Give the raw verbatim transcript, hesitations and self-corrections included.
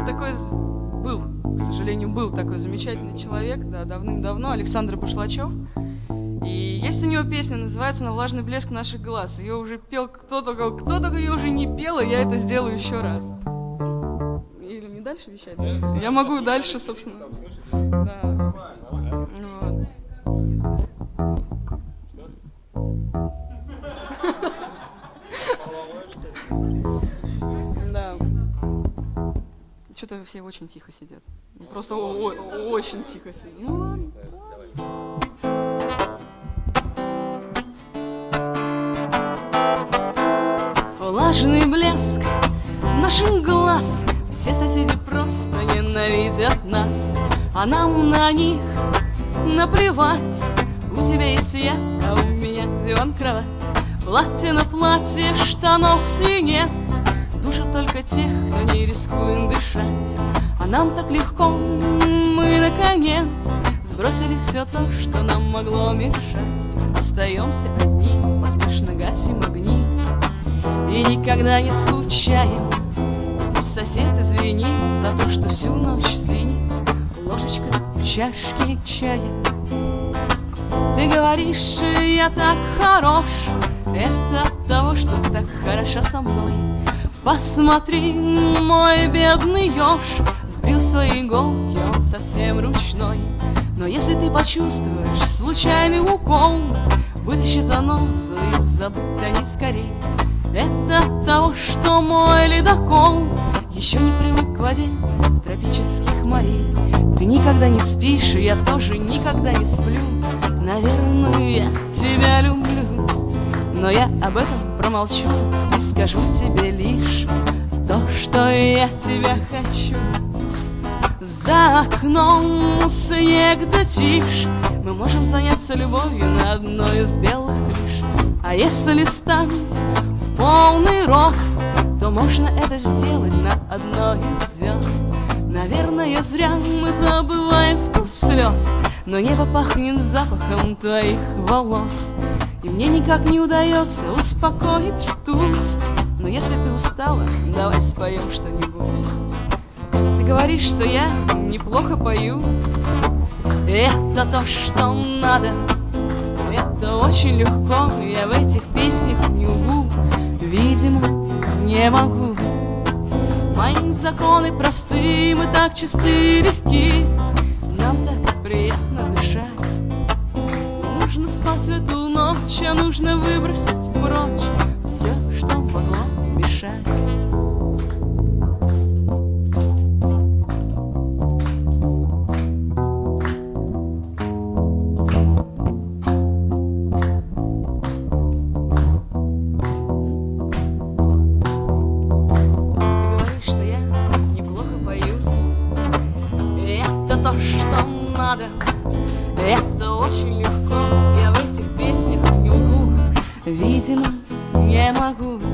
такой был, к сожалению, был такой замечательный человек, да, давным-давно, Александр Башлачев. И есть у него песня, называется «На влажный блеск наших глаз». Ее уже пел кто только, кто только ее уже не пел, и я это сделаю еще раз. Или не дальше вещать? Да? Я могу дальше, собственно. Да. Вот. Да. Что-то все очень тихо сидят. Просто очень тихо сидят. Ну ладно. Влажный блеск наших глаз, все соседи просто ненавидят нас, а нам на них наплевать. У тебя есть я, а у меня диван-кровать, платье на платье, штанов свинец. Душат только тех, кто не рискует дышать, а нам так легко, мы наконец сбросили все то, что нам могло мешать. Остаемся одни, поспешно гасим огни и никогда не скучаем. Пусть сосед извинит за то, что всю ночь звенит ложечка в чашке чая. Ты говоришь, я так хорош, это от того, что ты так хороша со мной. Посмотри, мой бедный еж сбил свои иголки, он совсем ручной. Но если ты почувствуешь случайный укол, вытащи занозу и забудь о ней скорей. Это от того, что мой ледокол еще не привык к воде тропических морей. Ты никогда не спишь, и я тоже никогда не сплю. Наверное, я тебя люблю, но я об этом промолчу и скажу тебе лишь то, что я тебя хочу. За окном снег да тишь, мы можем заняться любовью на одной из белых крыш. А если станет полный рост, то можно это сделать на одной из звезд. Наверное, зря мы забываем вкус слез, но небо пахнет запахом твоих волос, и мне никак не удается успокоить ртуть. Но если ты устала, давай споем что-нибудь. Ты говоришь, что я неплохо пою, это то, что надо. Это очень легко, я в этих песнях не лгу. Видимо, не могу. Мои законы просты, мы так чисты и легки, нам так приятно дышать. Нужно спать в эту ночь, а нужно выбросить прочь все, что могло мешать. Это очень легко, я в этих песнях не лгу. Видимо, не могу.